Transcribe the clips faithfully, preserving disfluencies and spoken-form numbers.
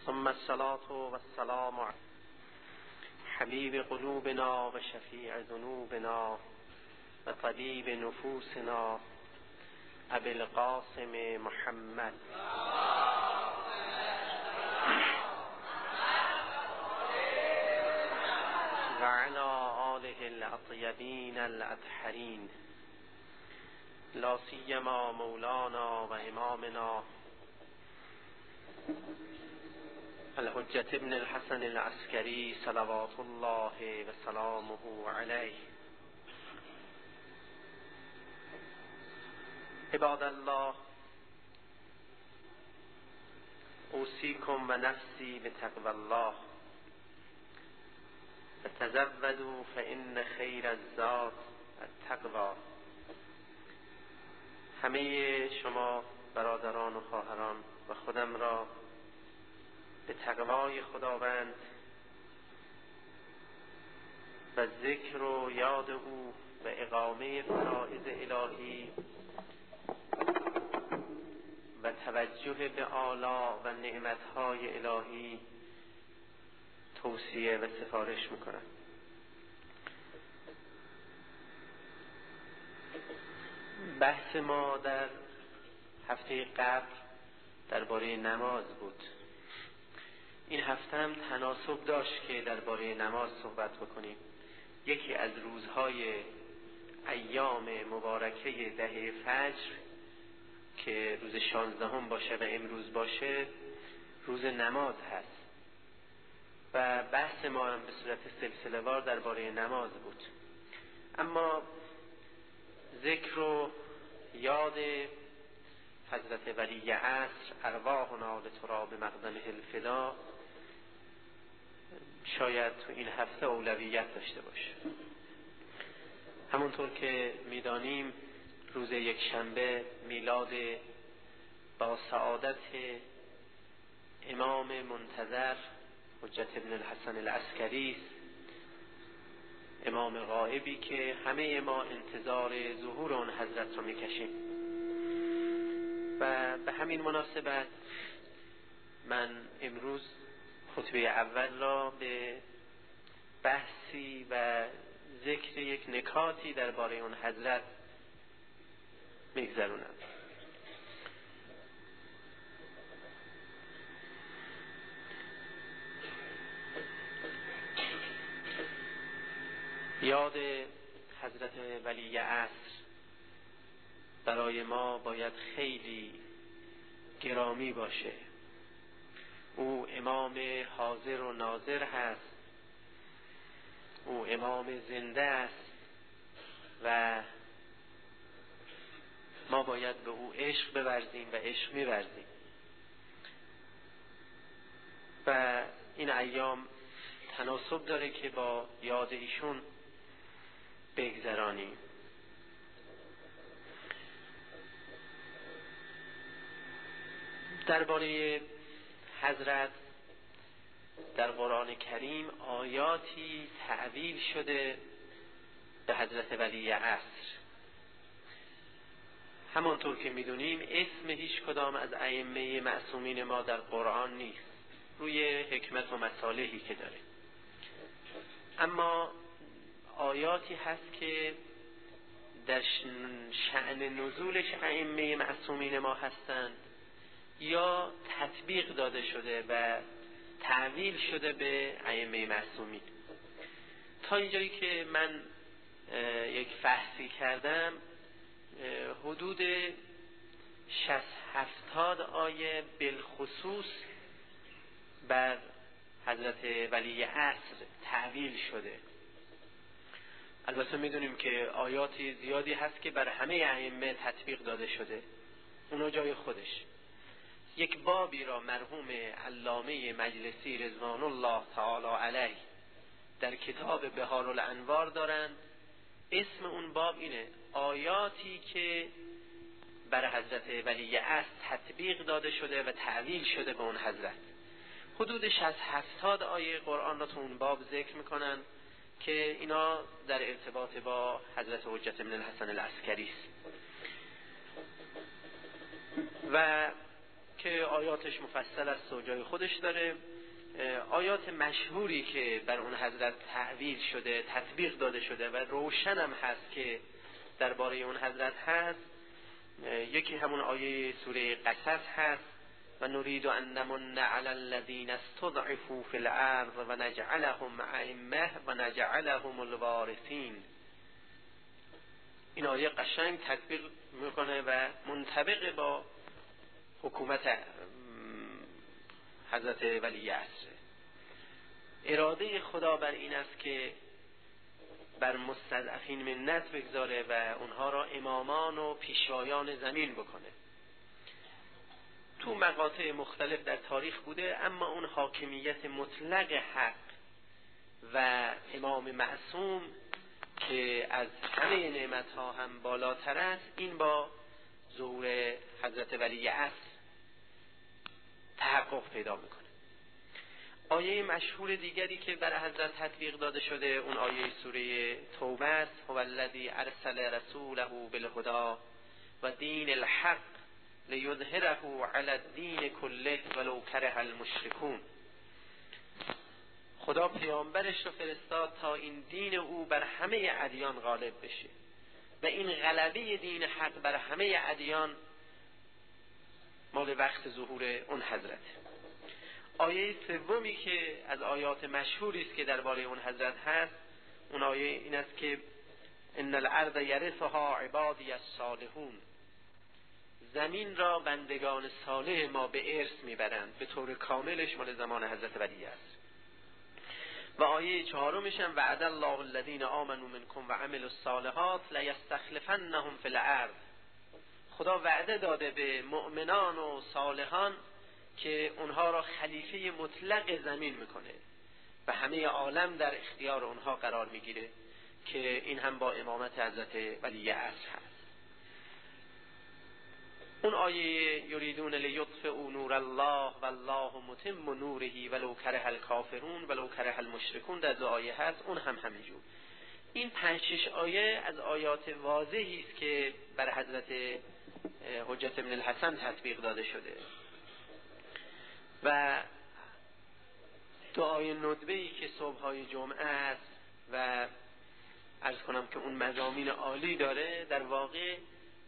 ثم الصلاة والسلام على حبيب قلوبنا وشفيع ذنوبنا وطبيب نفوسنا أبي القاسم محمد وعلى آله الأطيبين الأطهرين، لا سيما مولانا وإمامنا الحجة ابن الحسن العسكري صلوات الله وسلامه عليه. عباد الله، اوصیکم و نفسی بتقوی الله فتزودوا فإن خیر الزاد التقوی. همه شما برادران و خواهران و خودم را به تقوای خداوند و ذکر و یاد او و اقامه فرائض الهی و توجه به آلا و نعمتهای الهی توصیه و سفارش میکنم. بحث ما در هفته قبل درباره نماز بود. این هفته هم تناسب داشت که درباره نماز صحبت بکنیم. یکی از روزهای ایام مبارکه دهه فجر که روز شانزدهم باشه و امروز باشه روز نماز هست و بحث ما هم به صورت سلسله وار درباره نماز بود. اما ذکر و یاد حضرت ولی عصر ارواحنا لتراب مقدمه الفدا شاید تو این هفته اولویت داشته باشه. همونطور که میدانیم روز یک شنبه میلاد با سعادت امام منتظر حجت ابن الحسن العسکری است، امام غائبی که همه ما انتظار ظهور اون حضرت رو میکشیم. و به همین مناسبت من امروز خطبه اول را به بحثی و ذکر یک نکاتی درباره اون حضرت میگذرونم. یاد حضرت ولی عصر برای ما باید خیلی گرامی باشه. او امام حاضر و ناظر هست، او امام زنده است و ما باید به او عشق بورزیم و عشق می‌ورزیم. و این ایام تناسب داره که با یاد ایشون بگذرانیم. درباره حضرت در قرآن کریم آیاتی تعویل شده به حضرت ولی عصر. همانطور که میدونیم اسم هیچ کدام از ائمه معصومین ما در قرآن نیست، روی حکمت و مصالحی که داره. اما آیاتی هست که در شأن نزولش ائمه معصومین ما هستند یا تطبیق داده شده و تعویل شده به ائمه معصومین. تا اینجایی که من یک فحصی کردم حدود شصت هفتاد آیه بالخصوص بر حضرت ولی عصر تعویل شده. البته میدونیم که آیاتی زیادی هست که بر همه ائمه تطبیق داده شده، اونا جای خودش. یک بابی را مرحوم علامه مجلسی رضوان الله تعالی علیه در کتاب بهار الانوار دارند. اسم اون باب اینه: آیاتی که بر حضرت ولی عصر تطبیق داده شده و تعویل شده به اون حضرت. حدود شصت هفتاد آیه قرآن را تو اون باب ذکر میکنن که اینا در ارتباط با حضرت حجت ابن الحسن العسکری است. و که آیاتش مفصل است و جای خودش داره. آیات مشهوری که بر اون حضرت تعویل شده، تطبیق داده شده و روشن هم هست که درباره اون حضرت هست، یکی همون آیه سوره قصص هست و نريد ان نمن علی الذین استضعفوا فی الارض و نجعلهم ائمه و نجعلهم الوارثین. این آیه قشنگ تطبیق میکنه و منطبق با حکومت حضرت ولی عصر. اراده خدا بر این است که بر مستضعفین منت بگذاره و اونها را امامان و پیشوایان زمین بکنه. تو مقاطع مختلف در تاریخ بوده، اما اون حاکمیت مطلق حق و امام معصوم که از همه نعمتها هم بالاتر است، این با ظهور حضرت ولی عصر تحقق پیدا میکنه. آیه مشهور دیگری که بر حضرت تطبیق داده شده اون آیه سوره توبه است. هو الذی ارسل رسوله بالهدی و دین الحق لیظهره علی الدین کله ولو کره المشرکون. خدا پیامبرش رو فرستاد تا این دین او بر همه ادیان غالب بشه و این غلبه دین حق بر همه ادیان مال وقت ظهور اون حضرت. آیه سومی که از آیات مشهوری است که درباره اون حضرت هست، اون آیه این است که ان الارض یرثها عبادی الصالحون. زمین را بندگان صالح ما به ارث میبرند، به طور کاملش مال زمان حضرت ولی است. و آیه چهارمش هم وعد الله الذین آمنوا منکم و عملوا الصالحات لیستخلفنهم فی الارض. خدا وعده داده به مؤمنان و صالحان که اونها را خلیفه مطلق زمین میکنه و همه عالم در اختیار اونها قرار میگیره، که این هم با امامت حضرت ولی عصر هست. اون آیه یریدون لیطفئوا نور الله والله متم نوره ولو کره الکافرون ولو کره المشرکون، در دو آیه هست، اون هم همینجور. این پنج شش آیه از آیات واضحی است که بر حضرت حجت ابن الحسن تطبیق داده شده. و دعای ندبه‌ای که صبح‌های جمعه است و عرض کنم که اون مضامین عالی داره، در واقع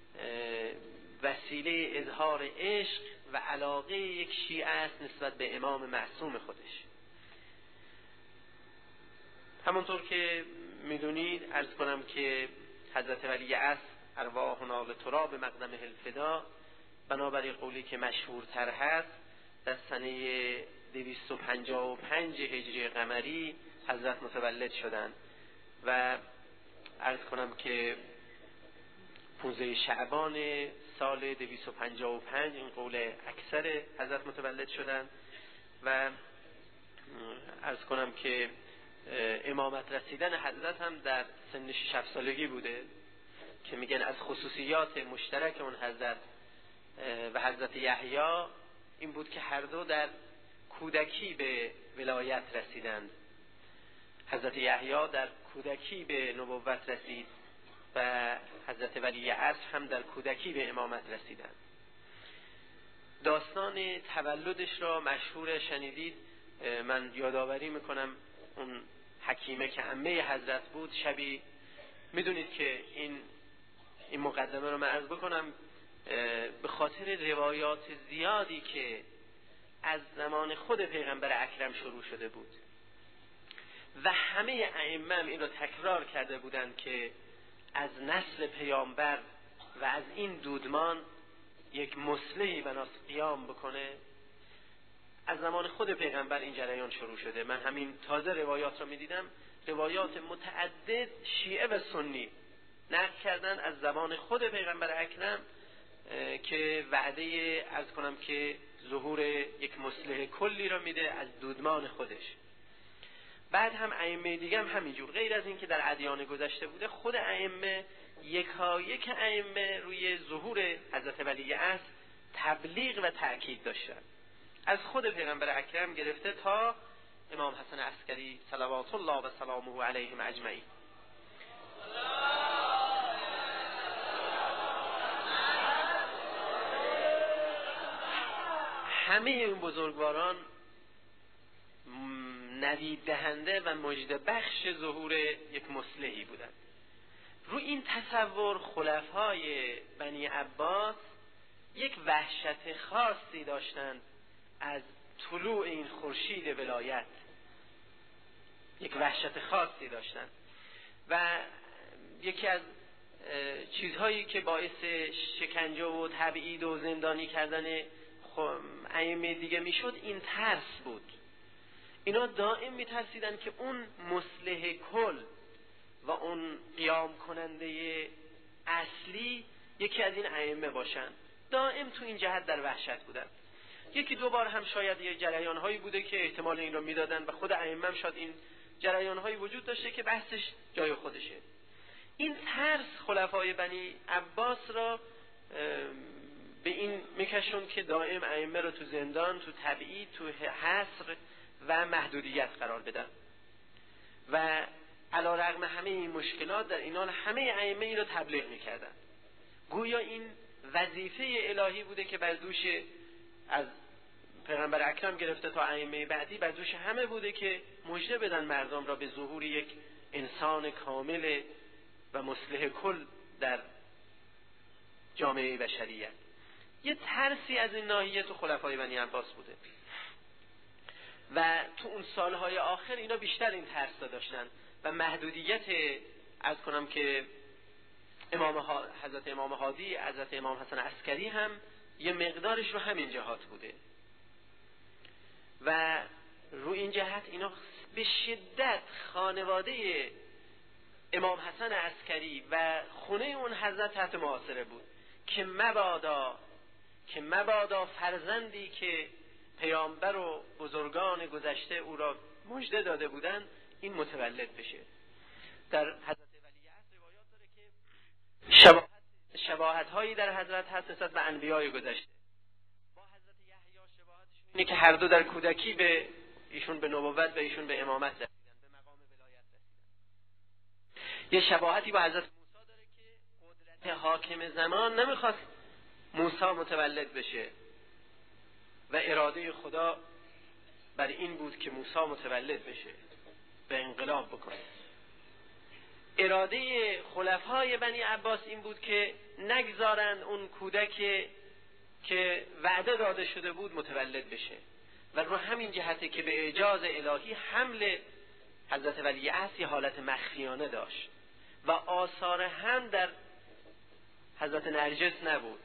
وسیله اظهار عشق و علاقه یک شیعه است نسبت به امام معصوم خودش. همونطور که میدونید عرض کنم که حضرت ولی عصر ارواحنا لتراب مقدم الفدا، بنابر قولی که مشهورتر هست، در سنه دویست و پنجاه و پنج هجری قمری حضرت متولد شدند و عرض کنم که پانزده شعبان سال دویست و پنجاه و پنج این قول اکثر حضرت متولد شدند و عرض کنم که امامت رسیدن حضرت هم در سن شش هفت سالگی بوده، که میگن از خصوصیات مشترک اون حضرت و حضرت یحیی این بود که هر دو در کودکی به ولایت رسیدند. حضرت یحیی در کودکی به نبوت رسید و حضرت ولی عصر هم در کودکی به امامت رسیدند. داستان تولدش را مشهور شنیدید. من یادآوری میکنم اون حکیمه که عمه حضرت بود، شبی میدونید که این این مقدمه رو من عرض بکنم به خاطر روایات زیادی که از زمان خود پیغمبر اکرم شروع شده بود و همه ائمه این رو تکرار کرده بودند که از نسل پیامبر و از این دودمان یک مصلحی بناست قیام بکنه. از زمان خود پیغمبر این جریان شروع شده. من همین تازه روایات رو میدیدم، روایات متعدد شیعه و سنی نقل کردن از زبان خود پیغمبر اکرم که وعده از کنم که ظهور یک مصلح کلی را میده از دودمان خودش. بعد هم ائمه دیگه هم همینجور، غیر از این که در ادیان گذشته بوده، خود ائمه یکایک ائمه روی ظهور حضرت ولی عصر تبلیغ و تأکید داشتن، از خود پیغمبر اکرم گرفته تا امام حسن عسکری صلوات الله و سلامه علیهم اجمعین. همه این بزرگواران نوید دهنده و مژده بخش ظهور یک مصلحی بودند. رو این تصور خلفای بنی عباس یک وحشت خاصی داشتند از طلوع این خورشید ولایت، یک وحشت خاصی داشتند و یکی از چیزهایی که باعث شکنجه و تبعید و زندانی کردن ائمه دیگه میشد این ترس بود. اینا دائم میترسیدن که اون مصلح کل و اون قیام کننده اصلی یکی از این ائمه باشن. دائم تو این جهت در وحشت بودن. یکی دو بار هم شاید یه جریان‌هایی بوده که احتمال این رو میدادن و خود ائمه هم شاید این جریان‌هایی وجود داشته که بحثش جای خودشه. این ترس خلفای بنی عباس را به این میکشون که دائم ائمه رو تو زندان، تو تبعید، تو حصر و محدودیت قرار بدن و علی رغم همه این مشکلات در اینان همه ائمه این رو تبلیغ میکردن. گویا این وظیفه الهی بوده که بر دوش از پیغمبر اکرم گرفته تا ائمه بعدی بر دوش همه بوده که مژده بدن مردم را به ظهور یک انسان کامل و مصلح کل در جامعه بشریت. یه ترسی از این ناحیه تو خلفای بنی عباس بوده و تو اون سالهای آخر اینا بیشتر این ترس داشتن و محدودیت از کنم که امام ها... حضرت امام هادی، حضرت امام حسن عسکری هم یه مقدارش رو همین جهات بوده و رو این جهت اینا به شدت خانواده امام حسن عسکری و خونه اون حضرت تحت محاصره بود که مبادا که مبادا فرزندی که پیامبر و بزرگان گذشته او را مژده داده بودند این متولد بشه. در حضرت ولیعصر روایات داره که شباهت شباهت هایی در حضرت هست نسبت به انبیای گذشته. با حضرت یحیی شباهتشون اینه که هر دو در کودکی به ایشون به نبوت و ایشون به امامت رسیدن، به مقام ولایت رسیدن. یه شباهتی با حضرت موسی داره که قدرت حاکم زمان نمیخواست موسی متولد بشه و اراده خدا بر این بود که موسی متولد بشه و انقلاب بکنه. اراده خلفای بنی عباس این بود که نگذارن اون کودک که وعده داده شده بود متولد بشه و رو همین جهته که به اعجاز الهی حمل حضرت ولیعصر حالت مخفیانه داشت و آثار هم در حضرت نرجس نبود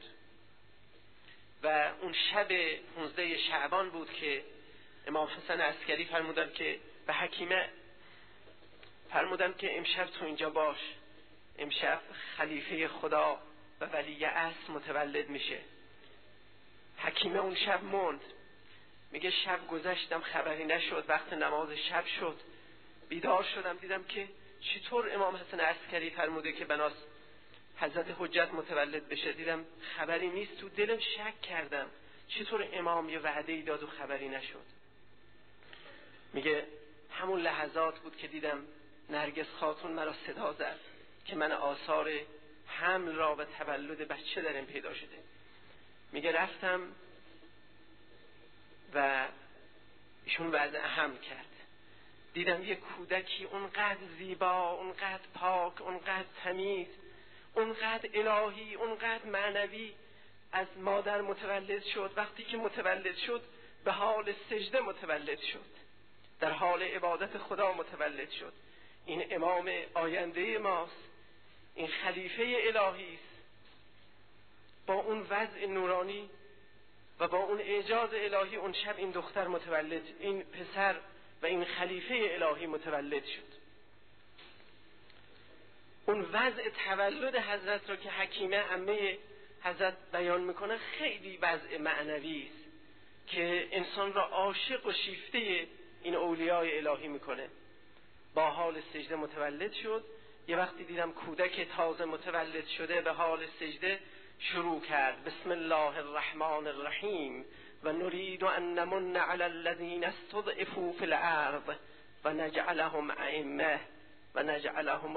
و اون شب پانزده شعبان بود که امام حسن عسکری فرمودن که به حکیمه فرمودن که امشب تو اینجا باش، امشب خلیفه خدا و ولی عصر متولد میشه. حکیمه اون شب موند، میگه شب گذشتم خبری نشد، وقت نماز شب شد بیدار شدم دیدم که چطور امام حسن عسکری فرموده که بناس حضرت حجت متولد بشه، دیدم خبری نیست، تو دلم شک کردم چطور امام یه وعده‌ای داد و خبری نشد. میگه همون لحظات بود که دیدم نرگس خاتون مرا صدا زد که من آثار حمل را و تولد بچه در این پیدا شده. میگه رفتم و ایشون وضع حمل کرد، دیدم یه کودکی اونقدر زیبا، اونقدر پاک، اونقدر تمیز، اونقدر الهی، اونقدر معنوی از مادر متولد شد. وقتی که متولد شد به حال سجده متولد شد، در حال عبادت خدا متولد شد. این امام آینده ماست، این خلیفه الهی است. با اون وضع نورانی و با اون اعجاز الهی اون شب این دختر متولد، این پسر و این خلیفه الهی متولد شد. اون وضع تولد حضرت را که حکیمه عمه حضرت بیان میکنه خیلی وضع معنوی است که انسان را عاشق و شیفته این اولیای الهی میکنه. با حال سجده متولد شد. یه وقتی دیدم کودک تازه متولد شده به حال سجده شروع کرد بسم الله الرحمن الرحیم و نرید ان نمن علی الذین استضعفوا فی الارض و نجعلهم ائمه و نجعلهم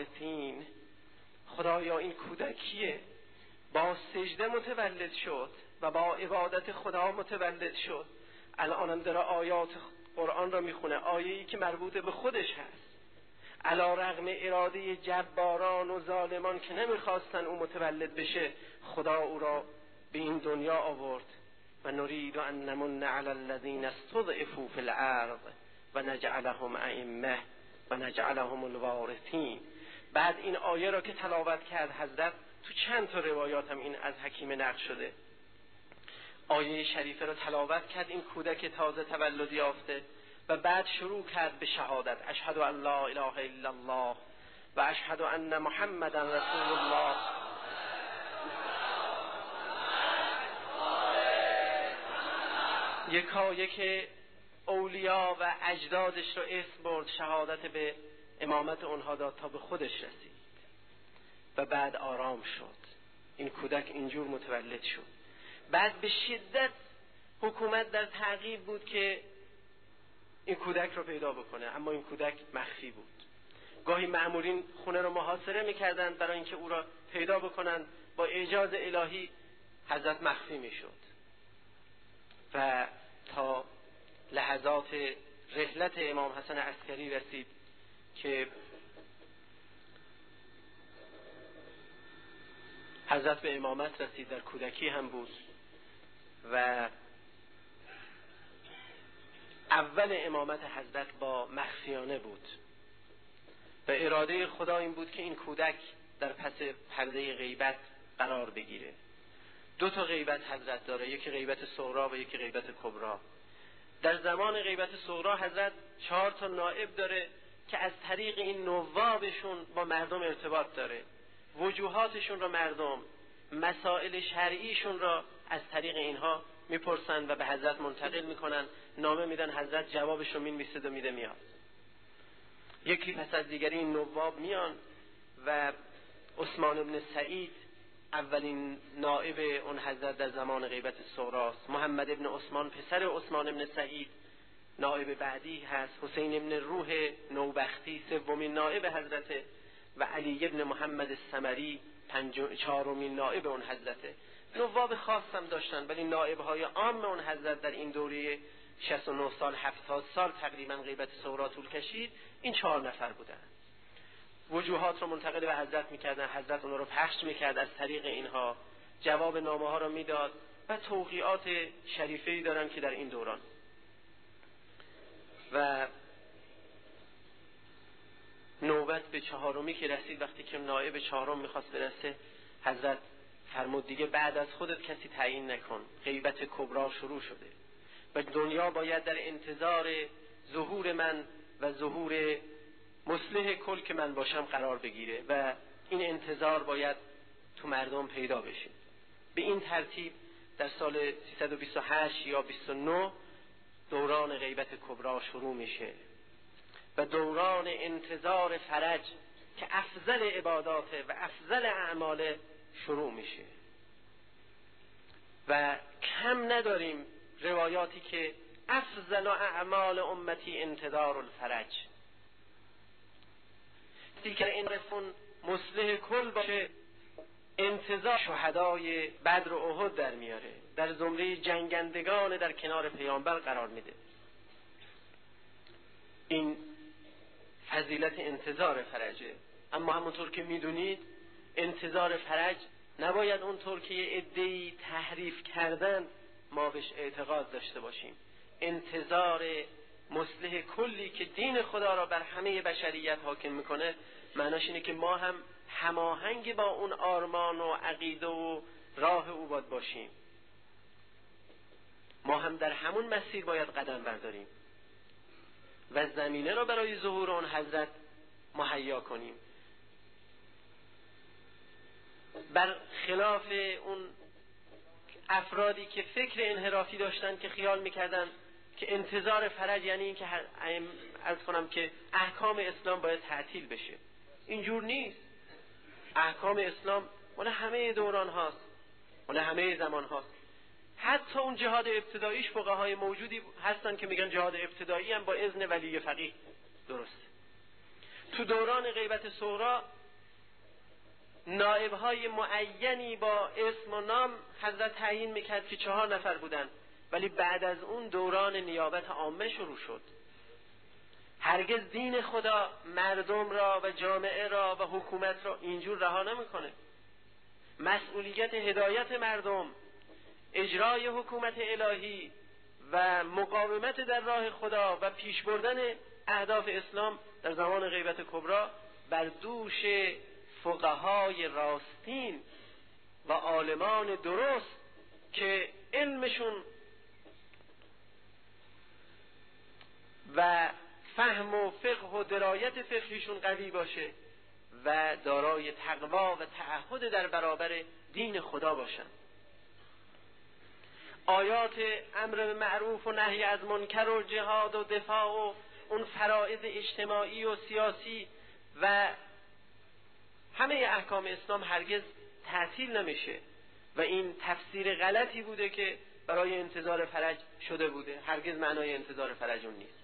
الوارثین. خدایا این کودکیه با سجده متولد شد و با عبادت خدا متولد شد. الان داره آیات قرآن را میخونه، آیه‌ای که مربوط به خودش هست. علی رغم اراده جباران و ظالمان که نمیخواستن او متولد بشه، خدا او را به این دنیا آورد. و نرید ان نمن علی الذین استضعفوا فی الارض و نجعلهم ائمه و نجعلهم الوارثین. بعد این آیه را که تلاوت کرد حضرت، تو چند تا روایات هم این از حکیم نقل شده، آیه شریفه را تلاوت کرد این کودک تازه تولد یافته و بعد شروع کرد به شهادت، اشهد ان لا اله الا الله و اشهد ان محمدا رسول الله. یکا یک اولیا و اجدادش رو اسم برد، شهادت به امامت اونها داد تا به خودش رسید و بعد آرام شد. این کودک اینجور متولد شد. بعد به شدت حکومت در تعقیب بود که این کودک رو پیدا بکنه، اما این کودک مخفی بود. گاهی مأمورین خونه رو محاصره میکردند برای اینکه او را پیدا بکنن، با اجازه الهی حضرت مخفی میشد و تا لحظات رحلت امام حسن عسکری رسید که حضرت به امامت رسید. در کودکی هم بود و اول امامت حضرت با مخفیانه بود و اراده خدا این بود که این کودک در پس پرده غیبت قرار بگیره. دو تا غیبت حضرت داره، یکی غیبت صغرا و یکی غیبت کبرا. در زمان غیبت صغرا حضرت چهار تا نائب داره که از طریق این نوابشون با مردم ارتباط داره، وجوهاتشون را مردم، مسائل شرعیشون را از طریق اینها میپرسن و به حضرت منتقل میکنن، نامه میدن، حضرت جوابش رو مینویسه و میده میاد. یکی پس از دیگری این نواب میان و عثمان بن سعید اولین نائب اون حضرت در زمان غیبت صغراست. محمد ابن عثمان پسر عثمان ابن سعید نائب بعدی هست. حسین ابن روح نوبختی سومین نائب حضرته و علی ابن محمد الثمری چهارمین نائب اون حضرته. نواب خاص هم داشتن، ولی نائب‌های عام اون حضرت در این دوره شصت و نه سال هفتاد سال تقریبا غیبت صغرا طول کشید، این چهار نفر بودن. وجوهات رو منتقل به حضرت میکردن، حضرت اون رو پخش میکرد، از طریق اینها جواب نامه ها رو میداد و توقیعات شریفه‌ای دارن که در این دوران. و نوبت به چهارمی که رسید، وقتی که نائب چهارم میخواست برسه، حضرت فرمود دیگه بعد از خودت کسی تعیین نکن، غیبت کبرا شروع شده و دنیا باید در انتظار ظهور من و ظهور مصلح کل که من باشم قرار بگیره و این انتظار باید تو مردم پیدا بشه. به این ترتیب در سال سیصد و بیست و هشت یا بیست و نه دوران غیبت کبرا شروع میشه و دوران انتظار فرج که افضل عباداته و افضل اعمال شروع میشه و کم نداریم روایاتی که افضل اعمال امتی انتظار الفرج. دیگر این رفون مصلح کل باشه، انتظار شهدای بدر و احد در میاره، در زمره جنگندگان در کنار پیامبر قرار میده. این فضیلت انتظار فرجه. اما همونطور که میدونید انتظار فرج نباید اونطور که یه عده‌ای تحریف کردن ما بهش اعتقاد داشته باشیم. انتظار مصلح کلی که دین خدا را بر همه بشریت حاکم میکنه، معناش اینه که ما هم هماهنگ با اون آرمان و عقیده و راه او باید باشیم. ما هم در همون مسیر باید قدم برداریم و زمینه را برای ظهور اون حضرت مهیا کنیم. بر خلاف اون افرادی که فکر انحرافی داشتن که خیال میکردن که انتظار فرج یعنی این که عرض کنم که احکام اسلام باید تعطیل بشه. اینجور نیست. احکام اسلام مال همه دوران هاست، مال همه زمان هاست. حتی اون جهاد ابتداییش فقهای موجودی هستن که میگن جهاد ابتدایی هم با اذن ولی فقیه درست. تو دوران غیبت صغرا نائب‌های معینی با اسم و نام حضرت تعیین میکرد که چهار نفر بودن، ولی بعد از اون دوران نیابت عامه شروع شد. هرگز دین خدا مردم را و جامعه را و حکومت را اینجور رها نمیکنه. مسئولیت هدایت مردم، اجرای حکومت الهی و مقاومت در راه خدا و پیش بردن اهداف اسلام در زمان غیبت کبری بر دوش فقهای راستین و عالمان درست که علمشون و فهم و فقه و درایت فقهیشون قوی باشه و دارای تقوا و تعهد در برابر دین خدا باشن. آیات امر به معروف و نهی از منکر و جهاد و دفاع و اون فرائض اجتماعی و سیاسی و همه احکام اسلام هرگز تعطیل نمیشه و این تفسیر غلطی بوده که برای انتظار فرج شده بوده. هرگز معنای انتظار فرج اون نیست.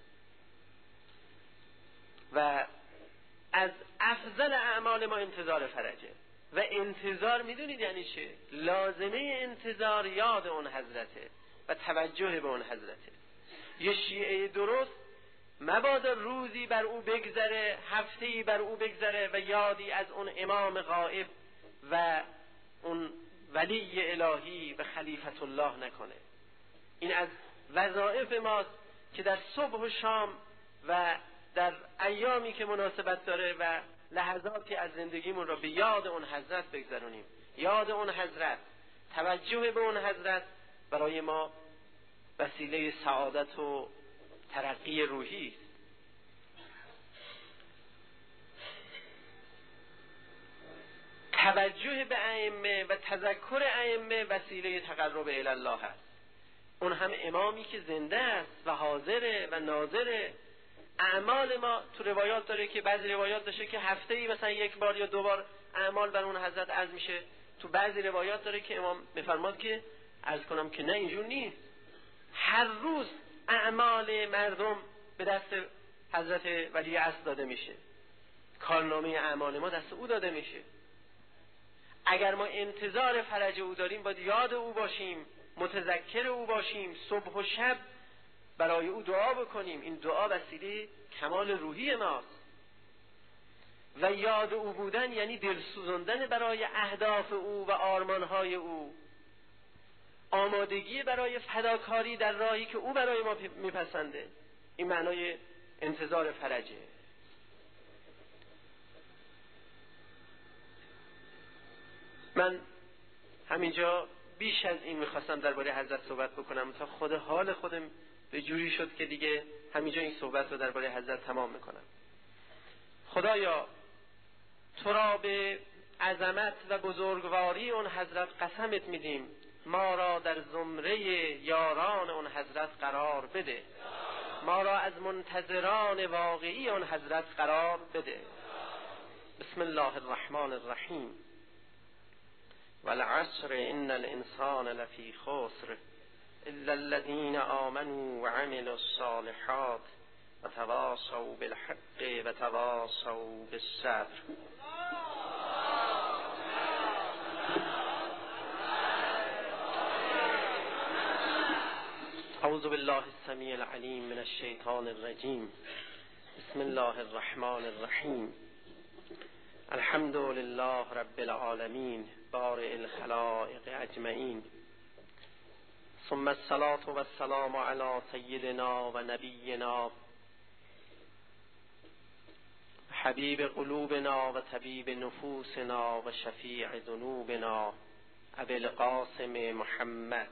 و از افضل اعمال ما انتظار فرجه و انتظار میدونید یعنی چه؟ لازمه انتظار یاد اون حضرته و توجه به اون حضرته. یه شیعه درست مبادا روزی بر او بگذره، هفته‌ای بر او بگذره و یادی از اون امام غائب و اون ولی الهی و خلیفت الله نکنه. این از وظایف ماست که در صبح و شام و در ایامی که مناسبت داره و لحظاتی از زندگیمون را به یاد اون حضرت بگذرونیم. یاد اون حضرت، توجه به اون حضرت برای ما وسیله سعادت و ترقی روحی است. توجه به ائمه و تذکر ائمه وسیله تقرب الی الله است. اون هم امامی که زنده است و حاضره و ناظره. اعمال ما تو روایات داره که بعضی روایات داشته که هفته‌ای مثلا یک بار یا دو بار اعمال بر اون حضرت عرض میشه. تو بعضی روایات داره که امام میفرماد که عرض کنم که نه اینجور نیست، هر روز اعمال مردم به دست حضرت ولی عصر داده میشه، کارنامه اعمال ما دست او داده میشه. اگر ما انتظار فرج او داریم باید یاد او باشیم، متذکر او باشیم، صبح و شب برای او دعا بکنیم. این دعا وسیله کمال روحی ماست. و یاد او بودن یعنی دل سوزاندن برای اهداف او و آرمانهای او، آمادگی برای فداکاری در راهی که او برای ما میپسنده. این معنای انتظار فرجه. من همینجا بیش از این میخواستم درباره حضرت صحبت بکنم تا خود حال خودم به جوری شد که دیگه همینجا این صحبت رو درباره حضرت تمام میکنم. خدایا تو را به عظمت و بزرگواری اون حضرت قسمت میدیم، ما را در زمره یاران اون حضرت قرار بده، ما را از منتظران واقعی اون حضرت قرار بده. بسم الله الرحمن الرحیم. والعصر ان الانسان لفی خسر الا الذين آمنوا وعملوا الصالحات وتواصوا بالحق وتواصوا بالصبر. اعوذ بالله السمیع العلیم من الشیطان الرجیم. بسم الله الرحمن الرحیم. الحمد لله رب العالمین بارئ الخلائق اجمعین، ثم الصلاة والسلام على سیدنا و نبینا حبیب قلوبنا و طبیب نفوسنا و شفیع ذنوبنا ابی القاسم محمد.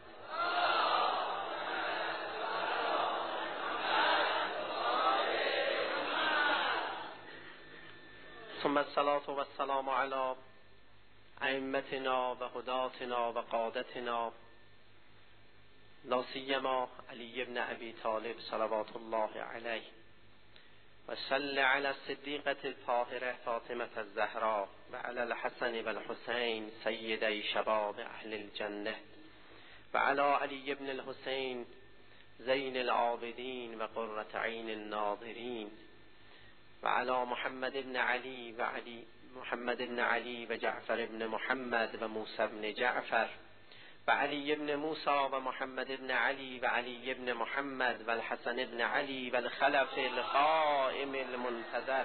ثم الصلاة والسلام على ائمتنا و هداتنا و قادتنا، لا سیما علی بن ابی طالب صلوات الله علیه، و صل علی الصدیقة الطاهرة فاطمة الزهراء و علی الحسن و الحسین سیدی شباب اهل الجنه، و علی علی بن الحسین زین العابدین و قرة عین الناظرین، و علی محمد بن علی و علی محمد بن علی و جعفر بن محمد و موسی بن جعفر و علی بن موسی و محمد بن علی و علی بن محمد و الحسن بن علی و الخلف القائم المنتظر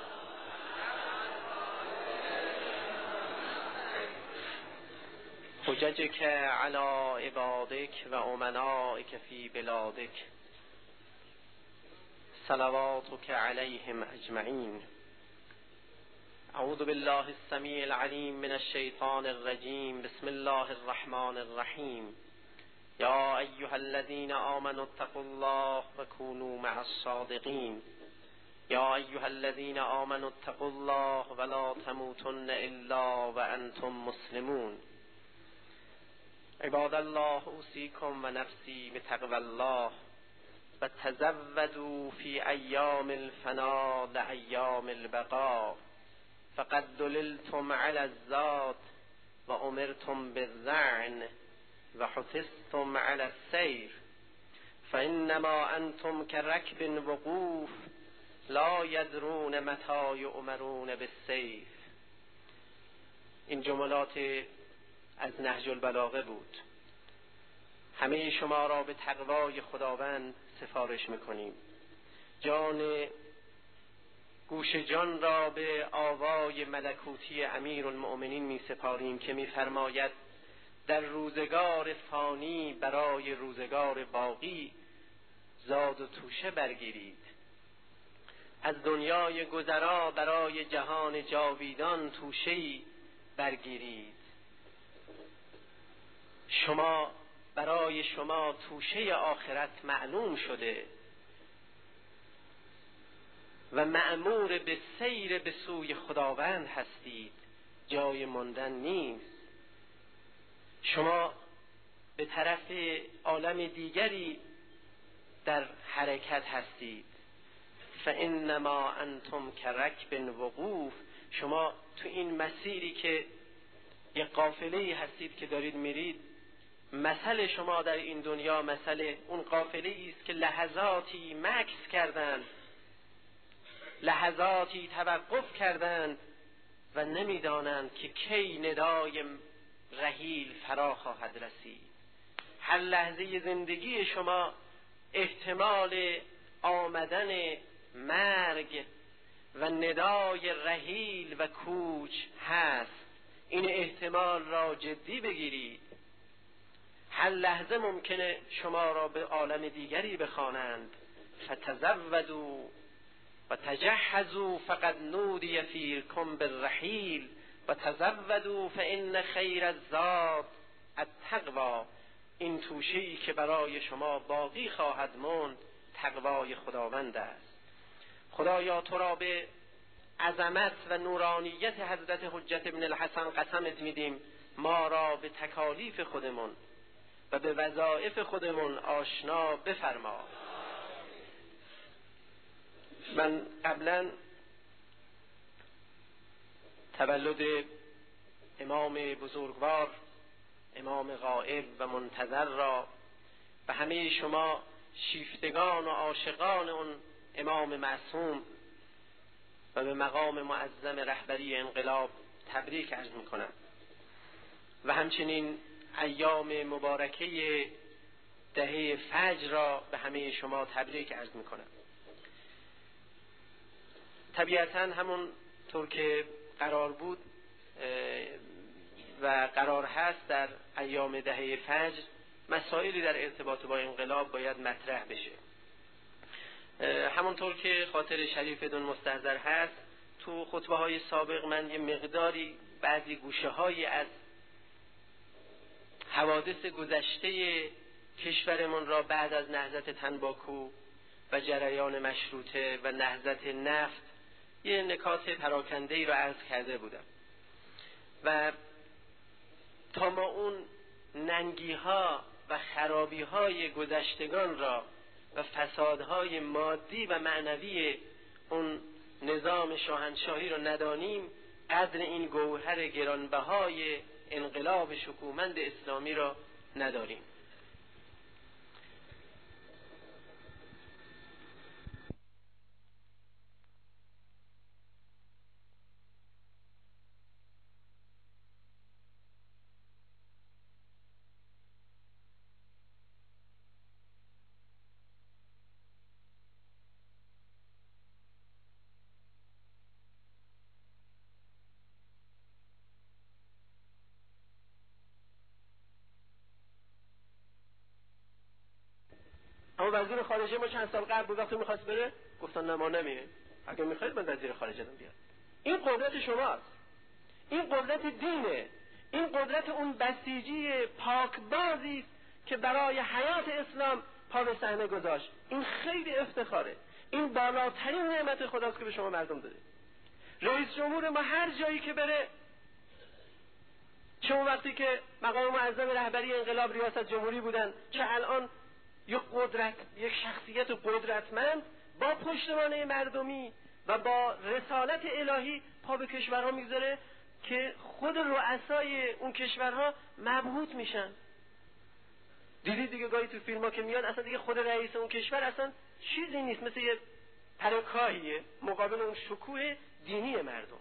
حججك على عبادك و امنائك في بلادك صلواتك عليهم اجمعين. اعوذ بالله السميع العليم من الشيطان الرجيم. بسم الله الرحمن الرحيم. يا ايها الذين آمنوا اتقوا الله وكونوا مع الصادقين. يا ايها الذين آمنوا اتقوا الله ولا تموتن الا وانتم مسلمون. عباد الله اوصيكم ونفسي بتقوى الله وتزودوا في ايام الفنا لأيام البقاء فقد دللتم على الذات وأمرتم بالذعن وحثثتم على السير فإنما أنتم كركب وقوف لا يدرون متى يؤمرون بالسيف. این جملات از نهج البلاغه بود. همه شما را به تقوای خداوند سفارش میکنیم. جان گوش جان را به آوای ملکوتی امیرالمؤمنین می سپاریم که می فرماید در روزگار فانی برای روزگار باقی زاد و توشه برگیرید. از دنیای گذرا برای جهان جاویدان توشه‌ای برگیرید. شما برای شما توشه آخرت معلوم شده و مأمور به سیر به سوی خداوند هستید. جای ماندن نیست. شما به طرف عالم دیگری در حرکت هستید. فانما انتم کرکب وقوف. شما تو این مسیری که یک قافله‌ای هستید که دارید میرید، مثل شما در این دنیا مثل اون قافله‌ای است که لحظاتی مکث کردند، لحظاتی توقف کردند و نمیدانند که کی ندای رحیل فرا خواهد رسید. هر لحظه زندگی شما احتمال آمدن مرگ و ندای رحیل و کوچ هست. این احتمال را جدی بگیرید. هر لحظه ممکنه شما را به عالم دیگری بخوانند. فتزودوا و تجهزوا فقد نودی فیکم بالرحیل و تزودوا فان خیر الزاد التقوی. این توشه‌ای که برای شما باقی خواهد ماند تقوای خداوند است. خدایا تو را به عظمت و نورانیت حضرت حجت ابن الحسن قسمت میدیم ما را به تکالیف خودمون و به وظایف خودمون آشنا بفرما. من قبلا تولد امام بزرگوار، امام غائب و منتظر را و همه شما شیفتگان و عاشقان اون امام معصوم و به مقام معظم رهبری انقلاب تبریک عرض میکنم و همچنین ایام مبارکه دهه فجر را به همه شما تبریک عرض میکنم. طبیعتاً همون طور که قرار بود و قرار هست در ایام دهه فجر مسائلی در ارتباط با انقلاب باید مطرح بشه. همونطور که خاطر شریفتون مستحضر هست، تو خطبه های سابق من یه مقداری بعضی گوشه هایی از حوادث گذشته کشورمون را بعد از نهضت تنباکو و جریان مشروطه و نهضت نفت یه نکات پراکنده‌ای را عرض کرده بودم و تا ما اون ننگی ها و خرابی های گذشتگان را و فسادهای مادی و معنوی اون نظام شاهنشاهی را ندانیم، قدر این گوهر گرانبهای انقلاب شکومند اسلامی را نداریم. وزیر خارجه ما چند سال قبل بود وقتی میخواست بره گفتن نه ما نمیریم، اگه میخواید من وزیر خارجه دم بیاد. این قدرت شماست، این قدرت دینه، این قدرت اون بسیجی پاکبازی است که برای حیات اسلام پا به صحنه گذاشت. این خیلی افتخاره، این بالاترین نعمت خداست که به شما مردم داده. رئیس جمهور ما هر جایی که بره، چه اون وقتی که مقام معظم رهبری انقلاب ریاست جمهوری بودن، چه الان یک قدرت، یک شخصیت قدرتمند با پشتوانه مردمی و با رسالت الهی پا به کشورها میذاره که خود رؤسای اون کشورها مبهوت میشن. دیدید دیگه گاهی تو فیلم ها که میاد اصلا دیگه خود رئیس اون کشور اصلا چیزی نیست، مثل یه پرکاهیه مقابل اون شکوه دینی مردم.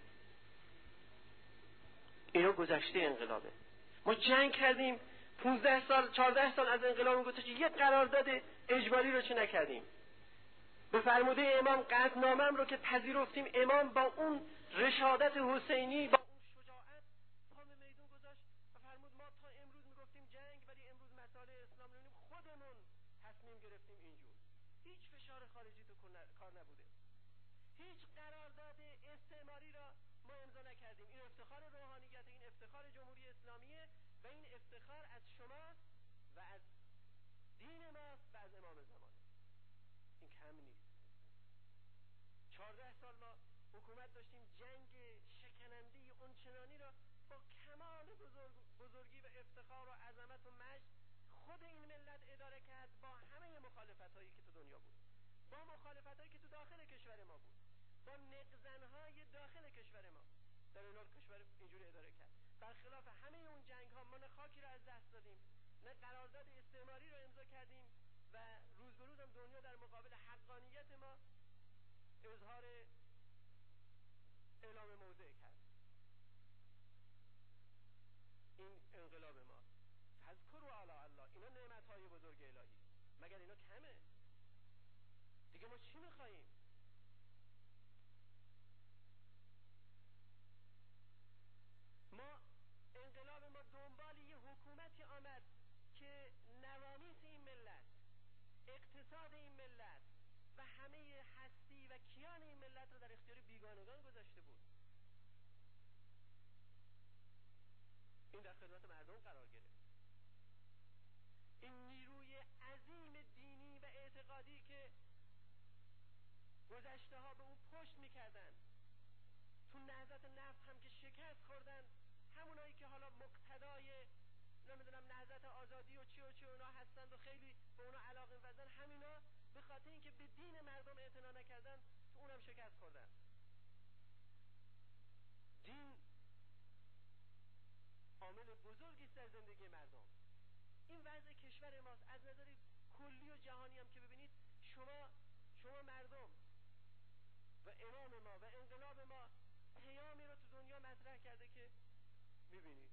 اینا گذشته انقلابه. ما جنگ کردیم پونزده سال چهارده سال از انقلاب گذشته، یه قرارداد اجباری رو چه نکردیم. به فرموده امام قطعنامه‌ام رو که پذیرفتیم، امام با اون رشادت حسینی با اون شجاعت پا به میدون گذاشت و فرمود ما تا امروز میگفتیم جنگ، ولی امروز مسائل اسلام رو خودمون تصمیم گرفتیم اینجور. هیچ فشار خارجی تو کار نبوده، هیچ قرارداد استعماری را ما امضا نکردیم. این افتخار روحانیت، این افتخار جمهوری اسلامیه و این افتخار از شماست و از دین ماست و از امام زمانه. این کم نیست. چهارده سال ما حکومت داشتیم، جنگ شکننده اونچنانی را با کمال بزرگ بزرگی و افتخار و عظمت و مجد خود این ملت اداره کرد، با همه مخالفت‌هایی که تو دنیا بود، با مخالفت‌هایی که تو داخل کشور ما بود، با نقزن‌های داخل کشور ما، در این حال کشور اینجوری اداره کرد. برخلاف همه اون جنگ‌ها ما نه خاکی را از دست دادیم، نه قرارداد استعماری را امضا کردیم و روز به روز هم دنیا در مقابل حقانیت ما اظهار اعلام موضع کرد. این انقلاب ما فذکروا آلاء الله، اینا نعمت‌های بزرگ الهی، مگر اینا کمه؟ دیگه ما چی می‌خوایم؟ ما انقلاب ما دنبال یه حکومتی آمد که نوامیس این ملت، اقتصاد این ملت و همه هستی و کیان این ملت رو در اختیار بیگانگان گذاشته بود. این در خدمت مردم قرار گرفت. این نیروی عظیم دینی و اعتقادی که گذشته ها به اون پشت میکردن، تو نهضت نفت هم که شکست خوردن، همونایی که حالا مقتدای نمیدونم نهضت آزادی و چی و چی اونا هستند و خیلی به اونا علاقه ورزن، همینا به خاطر اینکه به دین مردم اعتنا نکردن تو اونم شکست خوردن. دین عامل بزرگی است در زندگی مردم. این وضع کشور ماست. از نظر کلی و جهانی هم که ببینید، شما شما مردم و امام ما و انقلاب ما پیامی رو تو دنیا مطرح کرده که میبینید.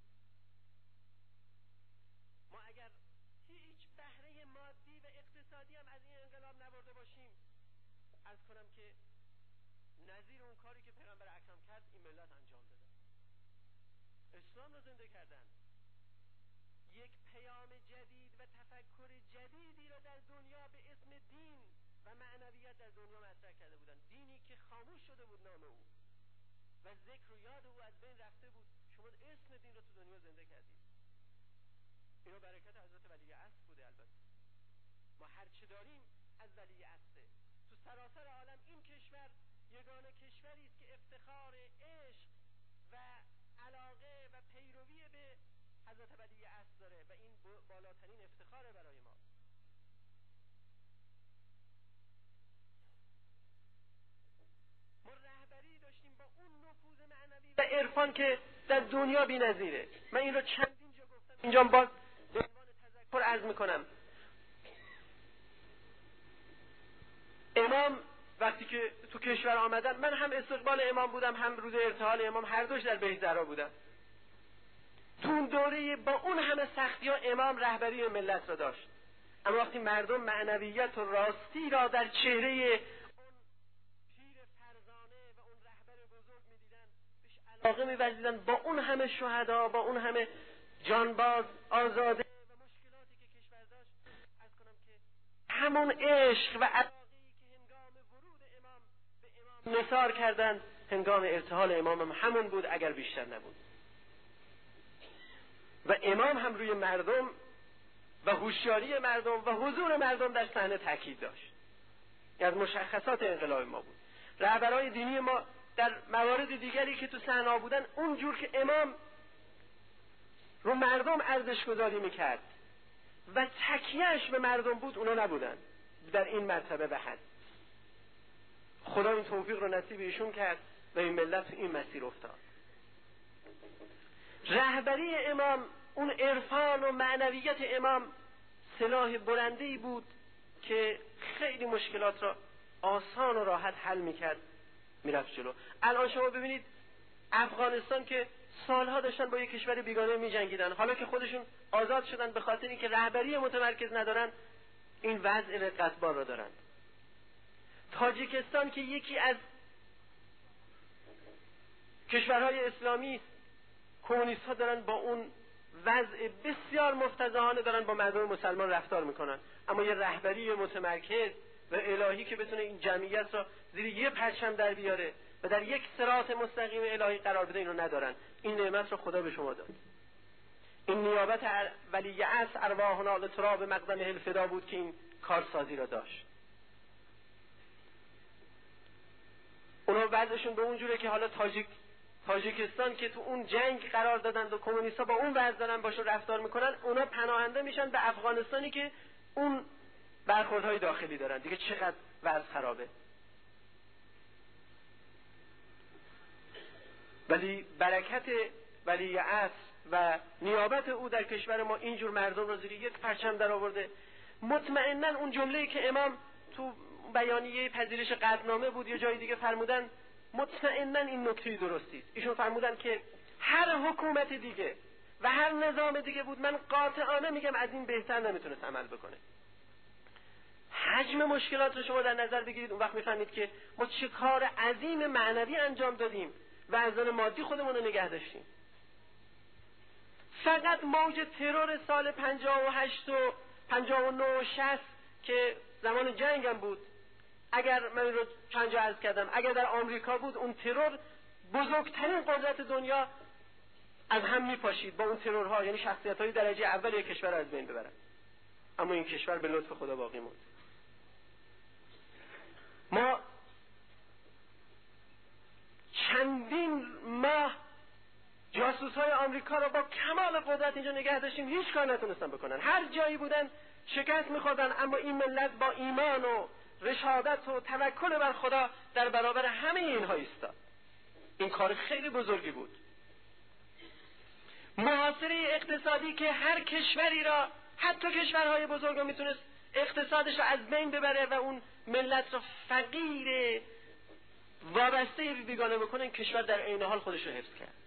ما اگر هیچ بهره مادی و اقتصادی هم از این انقلاب نبرده باشیم، عرض کنم که نظیر اون کاری که پیغمبر اکرم کرد این ملت انجام دادن، اسلام رو زنده کردن، یک پیام جدید و تفکر جدیدی رو در دنیا به اسم دین و معنویت در دنیا مطرح کرده بودن. دینی که خاموش شده بود نام او و ذکر و یاد او از بین رفته بود، شما اسم دین رو تو دنیا زنده کردید. اینو برکت حضرت ولی عصر بوده. البته ما هر چه داریم از ولی عصره. تو سراسر عالم این کشور یگانه کشوری است که افتخار عشق و علاقه و پیروی به حضرت ولی عصر داره و این بالاترین افتخاره برای ما. ما رهبری داشتیم با اون نفوذ معنوی و عرفان که در دنیا بی‌نظیره. من این رو چندین جا گفتم، اینجا باز به عنوان تذکر عرض میکنم. امام وقتی که تو کشور آمدن، من هم استقبال امام بودم، هم روز ارتحال امام، هر دوش در بهشت زهرا بودم. تو اون دوره با اون همه سختی ها امام رهبری ملت را داشت، اما وقتی مردم معنویت و راستی را در چهره اون پیر فرزانه و اون رهبر بزرگ می‌دیدن، بهش علاقه می‌ورزیدن، با اون همه شهدا، با اون همه جانباز آزاده و مشکلاتی که کشور داشت، از کنم که همون عشق و علاقه‌ای که هنگام ورود امام به امام نثار کردند هنگام ارتحال امام هم همون بود، اگر بیشتر نبود. و امام هم روی مردم و هوشیاری مردم و حضور مردم در صحنه تاکید داشت. از مشخصات انقلاب ما بود. رهبرای دینی ما در موارد دیگری که تو صحنه بودن، اونجور که امام رو مردم ارزش گذاری میکرد و تکیهش به مردم بود، اونا نبودن در این مرتبه و حد. خدا این توفیق رو نصیب ایشون کرد و این ملت تو این مسیر افتاد. رهبری امام، اون عرفان و معنویت امام سلاح برنده‌ای بود که خیلی مشکلات را آسان و راحت حل میکرد، میرفت جلو. الان شما ببینید افغانستان که سالها داشتن با یک کشور بیگانه میجنگیدن، حالا که خودشون آزاد شدن به خاطر اینکه رهبری متمرکز ندارن، این وضع رقتبار را دارند. تاجیکستان که یکی از کشورهای اسلامی است، کمونیست ها دارن با اون وضع بسیار مفتضحانه دارن با مردم مسلمان رفتار میکنن، اما یه رهبری متمرکز و الهی که بتونه این جمعیت را زیر یه پرچم در بیاره و در یک صراط مستقیم الهی قرار بده، اینو ندارن. این نعمت رو خدا به شما داد. این نیابت ولی عصر ارواحنا لتراب مقدم الفدا بود که این کارسازی را داشت. اونا وضعشون به اونجوره که حالا تاجیک تاجیکستان که تو اون جنگ قرار دادند و کمونیست‌ها با اون وضع دارن باشون رفتار میکنن، اونا پناهنده میشن به افغانستانی که اون برخوردهای داخلی دارن. دیگه چقدر وضع خرابه. ولی برکت ولی عصر و نیابت او در کشور ما اینجور مردم رو زیر یک پرچم در آورده. مطمئناً اون جمله‌ای که امام تو بیانیه پذیرش قطعنامه بود یا جای دیگه فرمودن، مطمئناً این نکته درستی است. ایشون فرمودن که هر حکومت دیگه و هر نظام دیگه بود، من قاطعانه میگم از این بهتر نمیتونست عمل بکنه. حجم مشکلات رو شما در نظر بگیرید، اون وقت میفهمید که ما چه کار عظیم معنوی انجام دادیم و از آن مادی خودمون رو نگه داشتیم. فقط موج ترور سال پنجاه و هشت و پنجاه و نه و شصت که زمان جنگ هم بود، اگر من رو چند جا عرض کردم، اگر در آمریکا بود، اون ترور بزرگترین قدرت دنیا از هم میپاشید با اون ترورها، یعنی شخصیت‌های درجه اول یک کشور از بین ببرن. اما این کشور به لطف خدا باقی موند. ما چندین ماه جاسوس‌های آمریکا را با کمال قدرت اینجا نگه داشتیم، هیچ کار نتونستن بکنن. هر جایی بودن شکست می‌خوردن، اما این ملت با ایمان و رشادت و توکل بر خدا در برابر همه اینها ایستاد. این کار خیلی بزرگی بود. محاصره اقتصادی که هر کشوری را، حتی کشورهای بزرگ را، میتونست اقتصادش را از بین ببره و اون ملت را فقیر وابسته به بیگانه بکنه، این کشور در عین حال خودش رو حفظ کرد.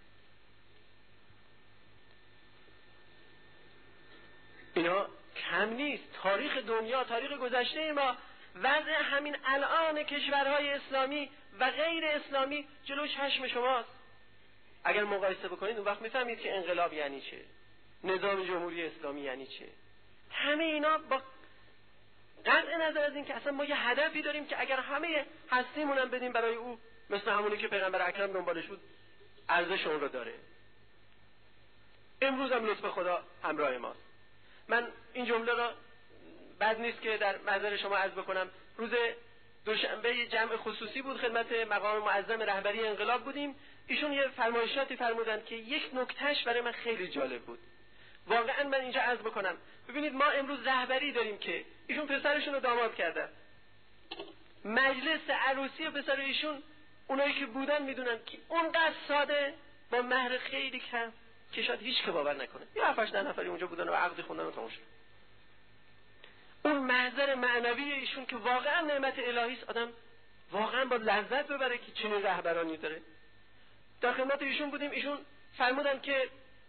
اینا کم نیست. تاریخ دنیا، تاریخ گذشته ما، وضع همین الان کشورهای اسلامی و غیر اسلامی جلو چشم شماست. اگر مقایسه بکنید اون وقت میفهمید که انقلاب یعنی چه، نظام جمهوری اسلامی یعنی چه. همه اینا با قطع نظر از این که اصلا ما یه هدفی داریم که اگر همه هستیمون هم بدیم برای او، مثل همونی که پیغمبر اکرم دنبالش بود، ارزش اون رو داره. امروز هم لطف خدا همراه ماست. من این جمله را بد نیست که در محضر شما عرض بکنم. روز دوشنبه جمع خصوصی بود، خدمت مقام معظم رهبری انقلاب بودیم. ایشون یه فرمایشاتی فرمودند که یک نکتهش برای من خیلی جالب بود. واقعا من اینجا عرض بکنم. ببینید ما امروز رهبری داریم که ایشون پسرشون رو داماد کردن. مجلس عروسی و پسر ایشون، اونایی که بودن میدونن که اونقدر ساده با مهر خیلی کم که شاید هیچ که باور نکنه. یه هفتش ده نفری اونجا بودن و عقد خوندن و تمام شد. اون محضر معنوی ایشون که واقعا نعمت الهی است، آدم واقعا با لذت ببره که چنین رهبرانی داره. در خدمت ایشون بودیم. ایشون فرمودن که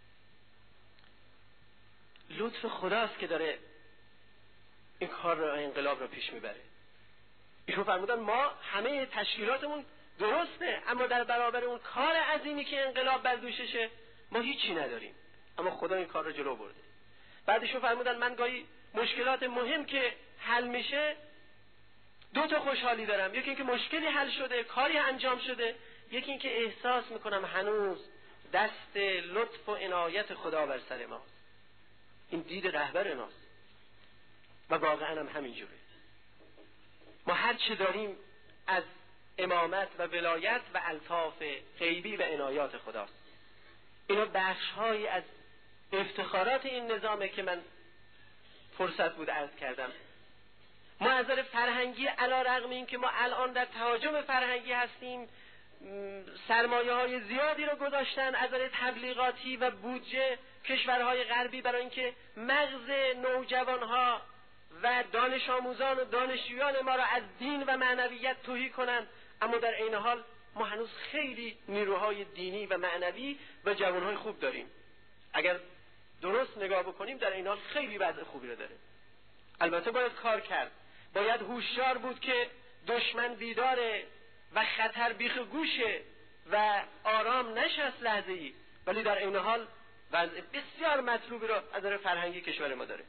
لطف خداست که داره این کار را، انقلاب را پیش میبره. ایشون فرمودن ما همه تشکیلاتمون درسته، اما در برابر اون کار عظیمی که انقلاب بر دوششه ما هیچی نداریم، اما خدا این کار را جلو برده. بعدشون فرمودن من گاهی مشکلات مهم که حل میشه دو تا خوشحالی دارم. یکی اینکه مشکلی حل شده، کاری انجام شده، یکی اینکه احساس میکنم هنوز دست لطف و عنایت خدا بر سر ماست. این دید رهبر ماست و واقعا هم همینجوره. ما هر چه داریم از امامت و ولایت و الطاف غیبی و عنایات خداست. اینا بخش‌هایی از افتخارات این نظامه که من فرصت بود عرض کردم. ما از نظر فرهنگی علی رغم این که ما الان در تهاجم فرهنگی هستیم، سرمایه های زیادی رو گذاشتن از نظر تبلیغاتی و بودجه کشورهای غربی برای اینکه مغز نوجوانها و دانش آموزان و دانشجویان ما را از دین و معنویت تهی کنند، اما در عین حال ما هنوز خیلی نیروهای دینی و معنوی و جوانهای خوب داریم. اگر درست نگاه بکنیم در این حال خیلی وضع خوبی رو داره. البته باید کار کرد، باید هوشیار بود که دشمن بیداره و خطر بیخ گوشه و آرام نشست لحظه‌ای، ولی در این حال وضع بسیار مطلوبی رو از نظر فرهنگی کشور ما داره.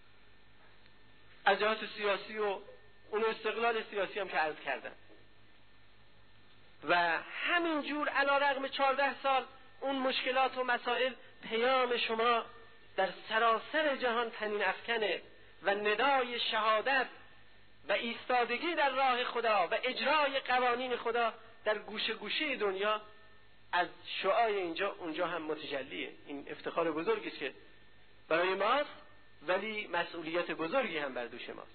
از جهات سیاسی و اون استقلال سیاسی هم که عرض کردم و همینجور علی رغم چهارده سال اون مشکلات و مسائل پیام شما در سراسر جهان طنین افکنه و ندای شهادت و ایستادگی در راه خدا و اجرای قوانین خدا در گوشه گوشه دنیا از شعاع اینجا اونجا هم متجلیه. این افتخار بزرگی است که برای ماست، ولی مسئولیت بزرگی هم بر دوش ماست.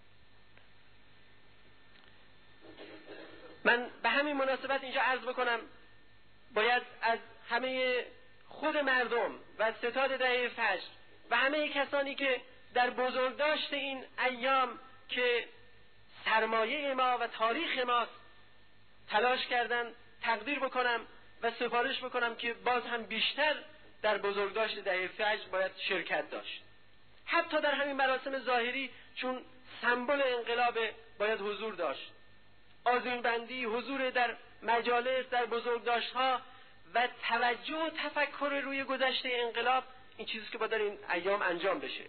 من به همین مناسبت اینجا عرض بکنم باید از همه خود مردم و ستاد دهه فجر و همه کسانی که در بزرگداشت این ایام که سرمایه ما و تاریخ ماست تلاش کردن تقدیر بکنم و سفارش بکنم که باز هم بیشتر در بزرگداشت دهه فجر باید شرکت داشت. حتی در همین مراسم ظاهری چون سمبل انقلاب باید حضور داشت. آذینبندی، حضور در مجالس، در بزرگداشت‌ها و توجه و تفکر روی گذشته انقلاب، این چیزی که باید در این ایام انجام بشه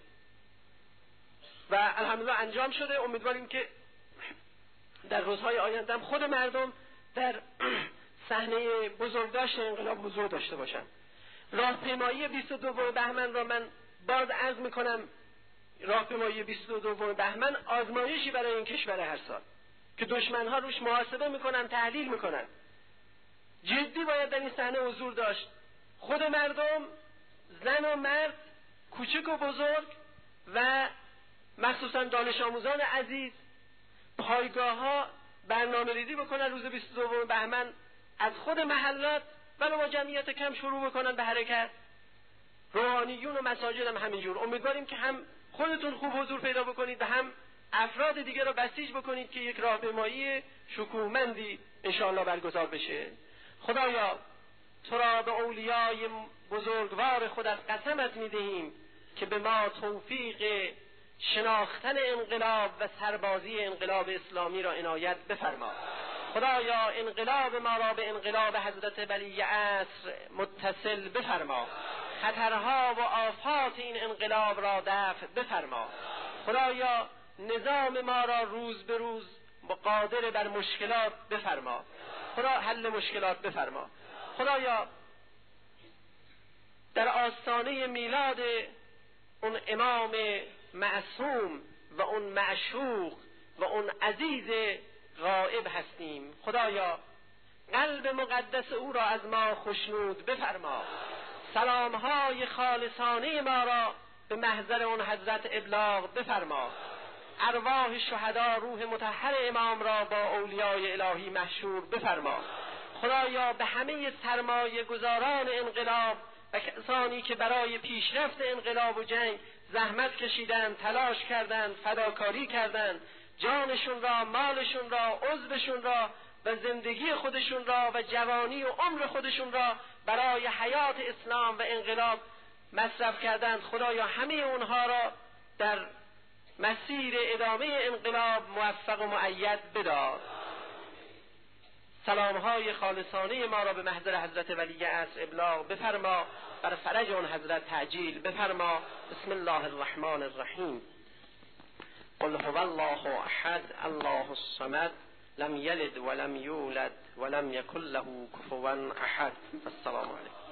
و الحمدلله انجام شده. امیدواریم که در روزهای آینده خود مردم در صحنه بزرگداشت انقلاب حضور داشته باشند. راهپیمایی بیست و دوم بهمن را من باز عرض میکنم، راهپیمایی بیست و دوم بهمن آزمایشی برای این کشور هر سال که دشمنها روش محاسبه میکنن، تحلیل میکنن. جدی باید در این صحنه حضور داشت. خود مردم، زن و مرد، کوچک و بزرگ و مخصوصا دانش آموزان عزیز، پایگاه ها برنامه ریزی بکنن روز بیست و دوم بهمن از خود محلات ولو با جمعیت کم شروع بکنن به حرکت. روحانیون و مساجد هم همینجور. امیدواریم که هم خودتون خوب حضور پیدا بکنید و هم افراد دیگه را بسیج بکنید که یک راهپیمایی شکوهمندی انشاءالله برگزار بشه. خدایا تو را به اولیای بزرگوار خودت قسمت میدهیم که به ما توفیق شناختن انقلاب و سربازی انقلاب اسلامی را عنایت بفرما. خدایا انقلاب ما را به انقلاب حضرت ولی عصر متصل بفرما. خطرها و آفات این انقلاب را دفع بفرما. خدایا نظام ما را روز به روز قادر بر مشکلات بفرما. خدا حل مشکلات بفرما. خدایا در آستانه میلاد اون امام معصوم و اون معشوق و اون عزیز غائب هستیم. خدایا قلب مقدس او را از ما خشنود بفرما. سلامهای خالصانه ما را به محضر اون حضرت ابلاغ بفرما. ارواح شهدا روح مطهر امام را با اولیای الهی محشور بفرما. خدایا به همه سرمایه گذاران انقلاب و کسانی که برای پیشرفت انقلاب و جنگ زحمت کشیدند، تلاش کردند، فداکاری کردند، جانشون را، مالشون را، عضوشون را و زندگی خودشون را و جوانی و عمر خودشون را برای حیات اسلام و انقلاب مصرف کردند، خدایا همه اونها را در مسیر ادامه انقلاب موفق و مؤید بدار. سلامهای خالصانه ما را به محضر حضرت ولی عصر ابلاغ بفرما. بر فرج اون حضرت تعجیل بفرما. بسم الله الرحمن الرحیم. قل هو الله احد الله الصمد لم یلد ولم یولد ولم یکن له کفوا احد. السلام علیکم.